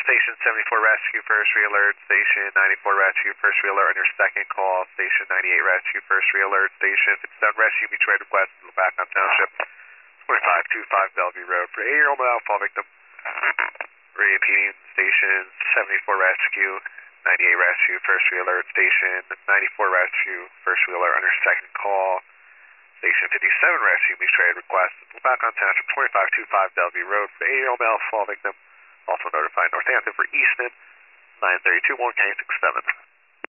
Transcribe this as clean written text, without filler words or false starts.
Station 74 Rescue, first re-alert. Station 94 Rescue, first re-alert on your second call. Station 98 Rescue, first re-alert. Station 57 Rescue, mutual aid request to LeBacon Township, 2525 Bellevue Road for 8-year-old male fall victim. Repeating, Station 74 Rescue, 98 Rescue, first re-alert. Station 94 Rescue, first re-alert on your second call. Station 57 Rescue, mutual aid request to LeBacon Township, 2525 Bellevue Road for 8-year-old male fall victim. Also notified Northampton for Easton, 932 1K67.